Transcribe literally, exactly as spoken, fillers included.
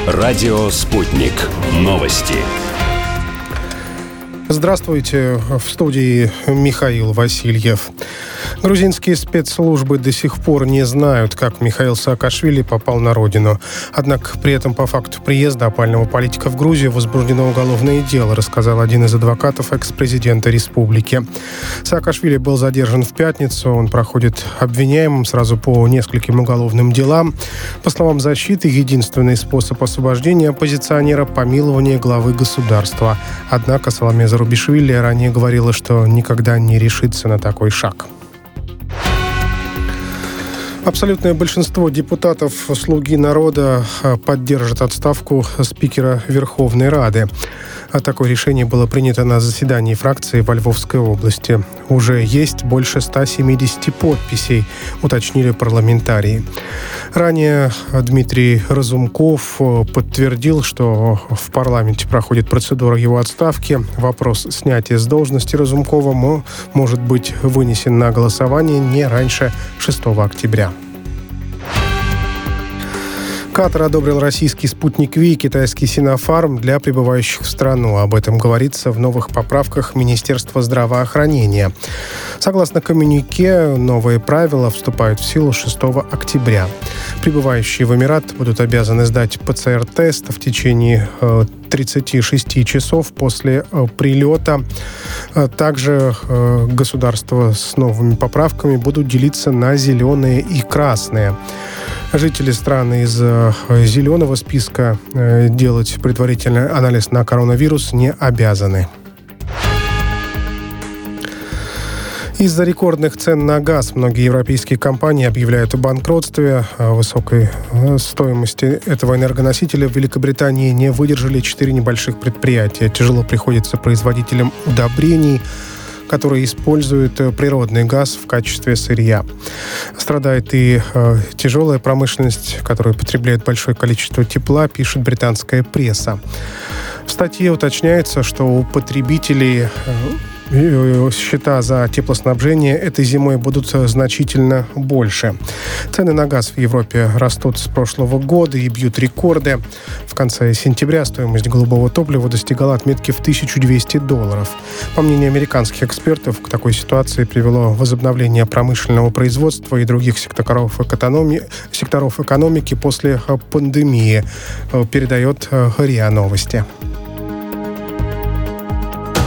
Радио «Спутник». Новости. Здравствуйте, в студии Михаил Васильев. Грузинские спецслужбы до сих пор не знают, как Михаил Саакашвили попал на родину. Однако при этом по факту приезда опального политика в Грузию возбуждено уголовное дело, рассказал один из адвокатов экс-президента республики. Саакашвили был задержан в пятницу. Он проходит обвиняемым сразу по нескольким уголовным делам. По словам защиты, единственный способ освобождения оппозиционера – помилование главы государства. Однако Саломе Зарубишвили ранее говорила, что никогда не решится на такой шаг. Абсолютное большинство депутатов «Слуги народа» поддержит отставку спикера Верховной Рады. А такое решение было принято на заседании фракции во Львовской области. Уже есть больше ста семидесяти подписей, уточнили парламентарии. Ранее Дмитрий Разумков подтвердил, что в парламенте проходит процедура его отставки. Вопрос снятия с должности Разумкова может быть вынесен на голосование не раньше шестого октября. Катар одобрил российский «Спутник Ви» и китайский «Синофарм» для прибывающих в страну. Об этом говорится в новых поправках Министерства здравоохранения. Согласно коммюнике, новые правила вступают в силу шестого октября. Прибывающие в Эмират будут обязаны сдать ПЦР-тест в течение тридцати шести часов после прилета. Также государства с новыми поправками будут делиться на зеленые и красные. Жители страны из зеленого списка делать предварительный анализ на коронавирус не обязаны. Из-за рекордных цен на газ многие европейские компании объявляют о банкротстве. О высокой стоимости этого энергоносителя в Великобритании не выдержали четыре небольших предприятия. Тяжело приходится производителям удобрений, которые используют природный газ в качестве сырья. Страдает и э, тяжелая промышленность, которая потребляет большое количество тепла, пишет британская пресса. В статье уточняется, что у потребителей э, счета за теплоснабжение этой зимой будут значительно больше. Цены на газ в Европе растут с прошлого года и бьют рекорды. В конце сентября стоимость голубого топлива достигала отметки в тысячу двести долларов. По мнению американских экспертов, к такой ситуации привело возобновление промышленного производства и других секторов, экономи... секторов экономики после пандемии, передает РИА Новости.